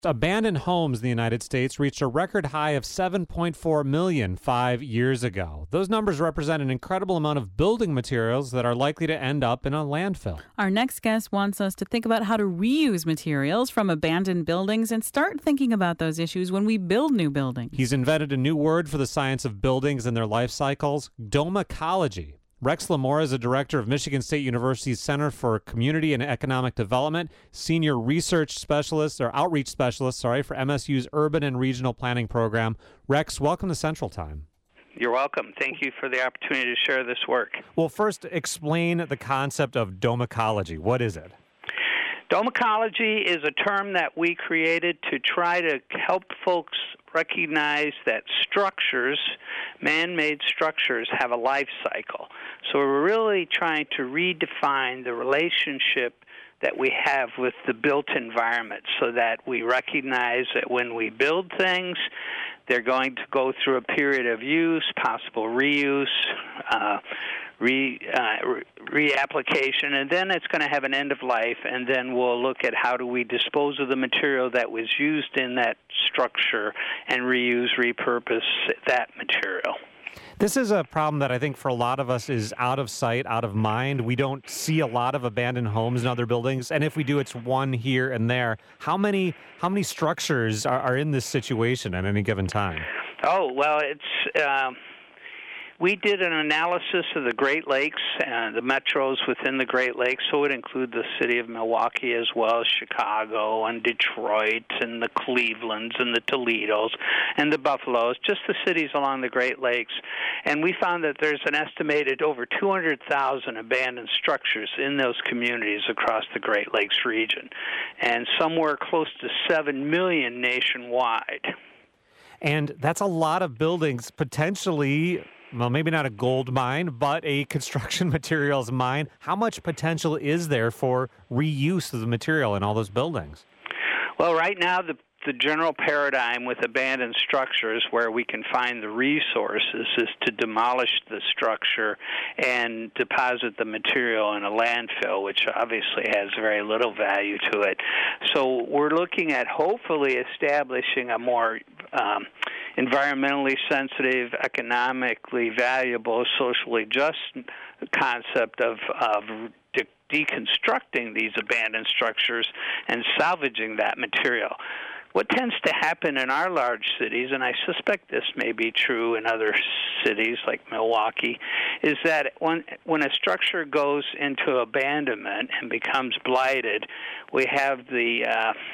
Abandoned homes in the United States reached a record high of 7.4 million 5 years ago. Those numbers represent an incredible amount of building materials that are likely to end up in a landfill. Our next guest wants us to think about how to reuse materials from abandoned buildings and start thinking about those issues when we build new buildings. He's invented a new word for the science of buildings and their life cycles, domicology. Rex Lamora is a director of Michigan State University's Center for Community and Economic Development, senior research specialist, or outreach specialist, for MSU's Urban and Regional Planning Program. Rex, welcome to Central Time. You're welcome. Thank you for the opportunity to share this work. Well, first, explain the concept of domicology. What is it? Domicology is a term that we created to try to help folks recognize that structures, man-made structures, have a life cycle. So we're really trying to redefine the relationship that we have with the built environment so that we recognize that when we build things, they're going to go through a period of use, possible reuse, reapplication, and then it's going to have an end of life, and then we'll look at how do we dispose of the material that was used in that structure and repurpose that material. This is a problem that I think for a lot of us is out of sight, out of mind. We don't see a lot of abandoned homes and other buildings, and if we do, it's one here and there. How many structures are in this situation at any given time? Oh, well, we did an analysis of the Great Lakes and the metros within the Great Lakes, so it would include the city of Milwaukee as well as Chicago and Detroit and the Clevelands and the Toledos and the Buffalos, just the cities along the Great Lakes. And we found that there's an estimated over 200,000 abandoned structures in those communities across the Great Lakes region, and somewhere close to 7 million nationwide. And that's a lot of buildings potentially. Well, maybe not a gold mine, but a construction materials mine. How much potential is there for reuse of the material in all those buildings? Well, right now, the general paradigm with abandoned structures where we can find the resources is to demolish the structure and deposit the material in a landfill, which obviously has very little value to it. So we're looking at hopefully establishing a more environmentally sensitive, economically valuable, socially just concept of deconstructing these abandoned structures and salvaging that material. What tends to happen in our large cities, and I suspect this may be true in other cities like Milwaukee, is that when a structure goes into abandonment and becomes blighted, we have the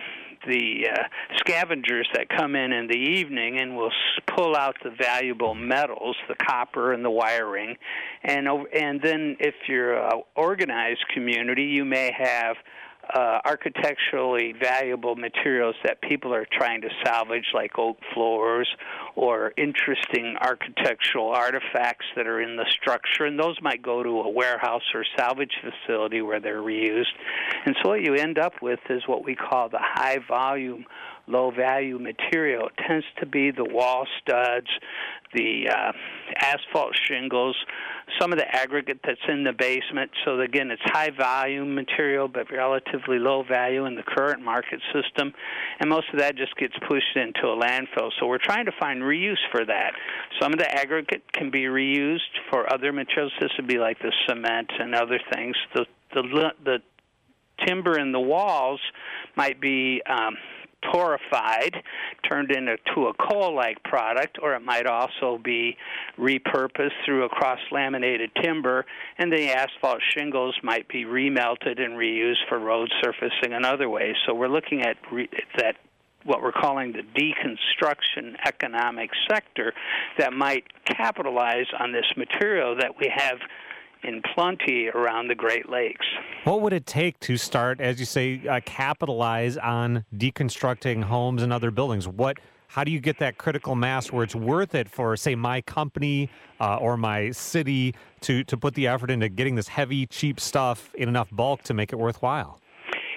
scavengers that come in the evening and will pull out the valuable metals, the copper and the wiring, and then if you're an organized community, you may have architecturally valuable materials that people are trying to salvage, like oak floors or interesting architectural artifacts that are in the structure, and those might go to a warehouse or salvage facility where they're reused. And so what you end up with is what we call the high-volume, low-value material. It tends to be the wall studs, the asphalt shingles, some of the aggregate that's in the basement. So again, it's high volume material but relatively low value in the current market system, and most of that just gets pushed into a landfill. So we're trying to find reuse for that. Some of the aggregate can be reused for other materials. This would be like the cement and other things. The timber in the walls might be torrified, turned into a coal-like product, or it might also be repurposed through a cross-laminated timber, and the asphalt shingles might be remelted and reused for road surfacing and other ways. So we're looking at that, what we're calling the deconstruction economic sector, that might capitalize on this material that we have in plenty around the Great Lakes. What would it take to start, as you say, capitalize on deconstructing homes and other buildings? How do you get that critical mass where it's worth it for, say, my company or my city to put the effort into getting this heavy, cheap stuff in enough bulk to make it worthwhile?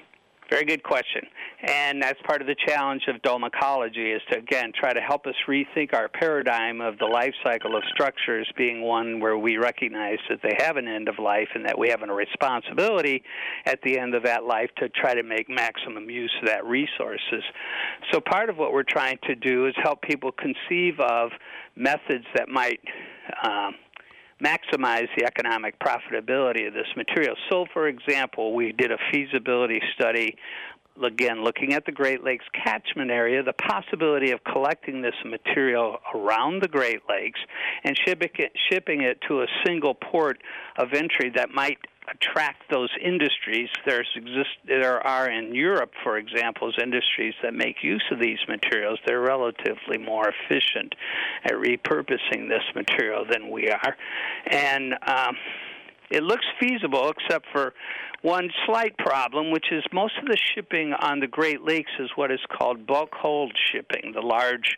Very good question. And that's part of the challenge of dome ecology is to, again, try to help us rethink our paradigm of the life cycle of structures being one where we recognize that they have an end of life and that we have a responsibility at the end of that life to try to make maximum use of that resources. So part of what we're trying to do is help people conceive of methods that might maximize the economic profitability of this material. So, for example, we did a feasibility study, again, looking at the Great Lakes catchment area, the possibility of collecting this material around the Great Lakes and shipping it to a single port of entry that might attract those industries. There are in Europe, for example, industries that make use of these materials. They're relatively more efficient at repurposing this material than we are. And it looks feasible except for one slight problem, which is most of the shipping on the Great Lakes is what is called bulk hold shipping, the large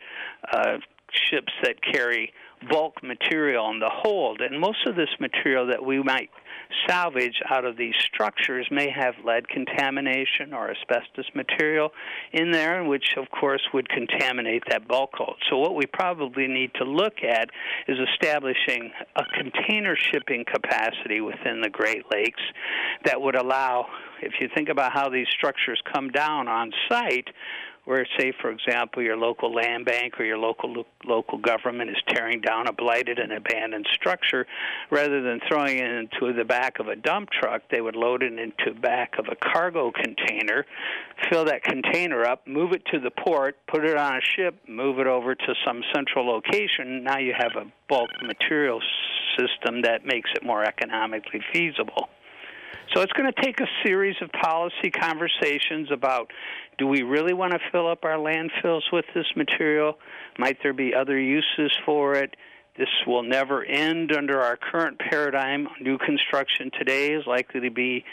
ships that carry bulk material on the hold. And most of this material that we might salvage out of these structures may have lead contamination or asbestos material in there, which of course would contaminate that bulk hold. So what we probably need to look at is establishing a container shipping capacity within the Great Lakes that would allow, if you think about how these structures come down on site, where, say, for example, your local land bank or your local government is tearing down a blighted and abandoned structure, rather than throwing it into the back of a dump truck, they would load it into the back of a cargo container, fill that container up, move it to the port, put it on a ship, move it over to some central location. Now you have a bulk material system that makes it more economically feasible. So it's going to take a series of policy conversations about, do we really want to fill up our landfills with this material? Might there be other uses for it? This will never end under our current paradigm. New construction today is likely to be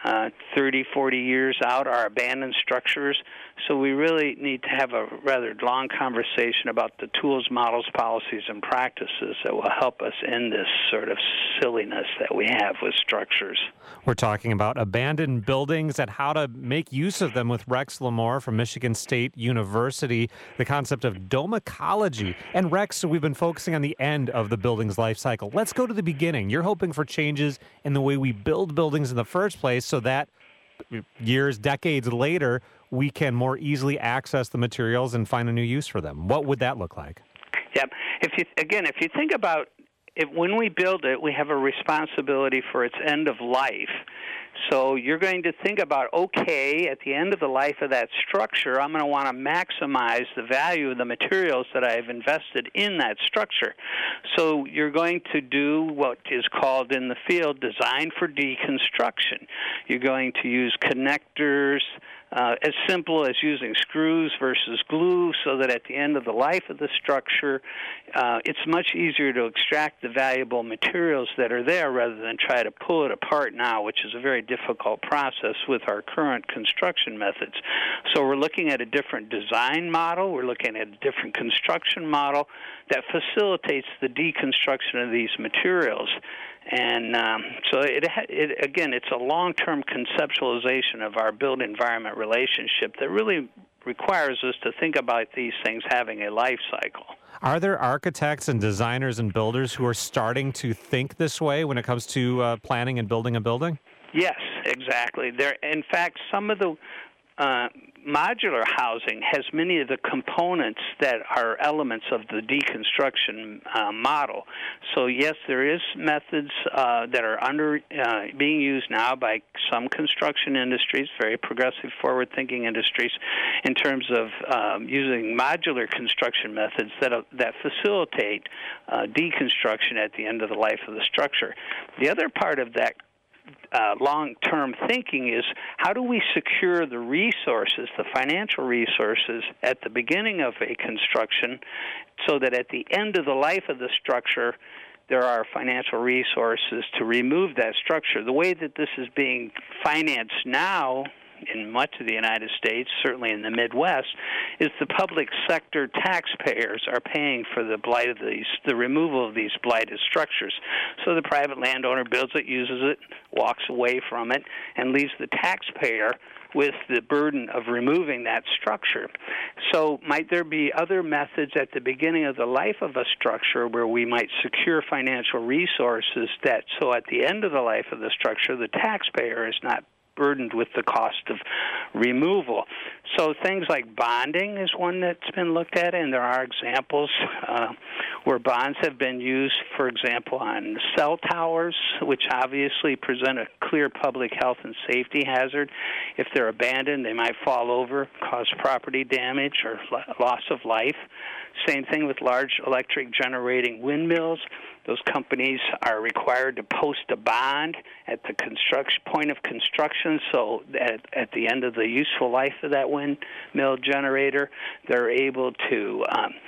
30, 40 years out, our abandoned structures. So we really need to have a rather long conversation about the tools, models, policies, and practices that will help us end this sort of silliness that we have with structures. We're talking about abandoned buildings and how to make use of them with Rex Lamore from Michigan State University, the concept of dome ecology. And Rex, we've been focusing on the end of the building's life cycle. Let's go to the beginning. You're hoping for changes in the way we build buildings in the first place so that years, decades later, we can more easily access the materials and find a new use for them. What would that look like? Yeah. If you think about it, when we build it, we have a responsibility for its end of life. So you're going to think about, okay, at the end of the life of that structure, I'm going to want to maximize the value of the materials that I've invested in that structure. So you're going to do what is called in the field design for deconstruction. You're going to use connectors, as simple as using screws versus glue, so that at the end of the life of the structure, it's much easier to extract the valuable materials that are there rather than try to pull it apart now, which is a very difficult process with our current construction methods. So we're looking at a different design model. We're looking at a different construction model that facilitates the deconstruction of these materials. And so, again, it's a long-term conceptualization of our build-environment relationship that really requires us to think about these things having a life cycle. Are there architects and designers and builders who are starting to think this way when it comes to planning and building a building? Yes, exactly. In fact, some of the modular housing has many of the components that are elements of the deconstruction model. So yes, there is methods that are being used now by some construction industries, very progressive, forward-thinking industries, in terms of using modular construction methods that facilitate deconstruction at the end of the life of the structure. The other part of that long-term thinking is, how do we secure the resources, the financial resources, at the beginning of a construction so that at the end of the life of the structure there are financial resources to remove that structure? The way that this is being financed now in much of the United States, certainly in the Midwest, is the public sector taxpayers are paying for the removal of these blighted structures. So the private landowner builds it, uses it, walks away from it, and leaves the taxpayer with the burden of removing that structure. So might there be other methods at the beginning of the life of a structure where we might secure financial resources that so at the end of the life of the structure, the taxpayer is not burdened with the cost of removal. So things like bonding is one that's been looked at, and there are examples where bonds have been used, for example, on cell towers, which obviously present a clear public health and safety hazard. If they're abandoned, they might fall over, cause property damage or loss of life. Same thing with large electric generating windmills. Those companies are required to post a bond at the point of construction, so at the end of the useful life of that windmill generator, they're able to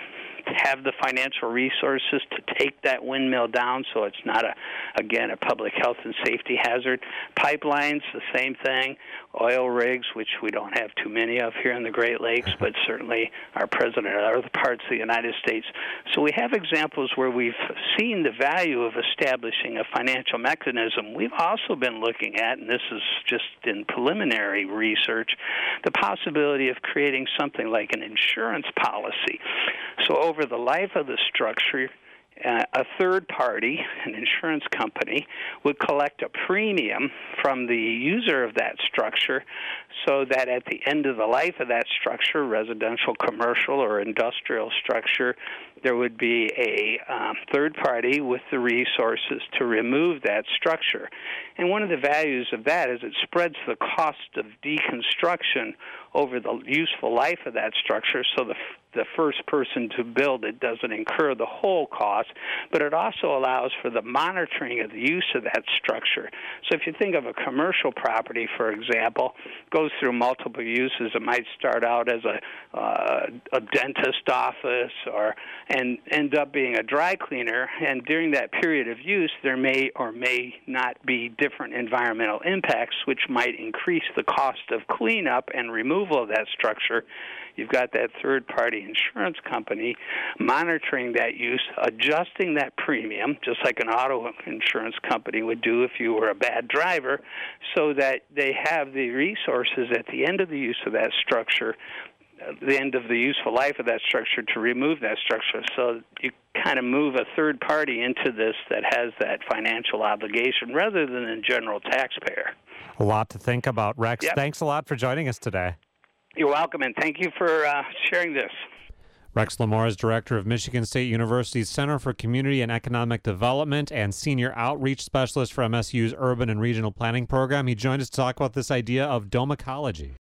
have the financial resources to take that windmill down so it's not, a public health and safety hazard. Pipelines, the same thing. Oil rigs, which we don't have too many of here in the Great Lakes, but certainly are present in other parts of the United States. So we have examples where we've seen the value of establishing a financial mechanism. We've also been looking at, and this is just in preliminary research, the possibility of creating something like an insurance policy. So over the life of the structure, a third party, an insurance company, would collect a premium from the user of that structure so that at the end of the life of that structure, residential, commercial, or industrial structure, there would be a third party with the resources to remove that structure. And one of the values of that is it spreads the cost of deconstruction over the useful life of that structure, so the first person to build it doesn't incur the whole cost, but it also allows for the monitoring of the use of that structure. So if you think of a commercial property, for example, goes through multiple uses. It might start out as a dentist office and end up being a dry cleaner, and during that period of use, there may or may not be different environmental impacts, which might increase the cost of cleanup and removal of that structure. You've got that third-party insurance company monitoring that use, adjusting that premium, just like an auto insurance company would do if you were a bad driver, so that they have the resources at the end of the use of that structure, the end of the useful life of that structure, to remove that structure. So you kind of move a third party into this that has that financial obligation rather than a general taxpayer. A lot to think about, Rex. Yep. Thanks a lot for joining us today. You're welcome, and thank you for sharing this. Rex Lamora is director of Michigan State University's Center for Community and Economic Development and senior outreach specialist for MSU's Urban and Regional Planning Program. He joined us to talk about this idea of domicology.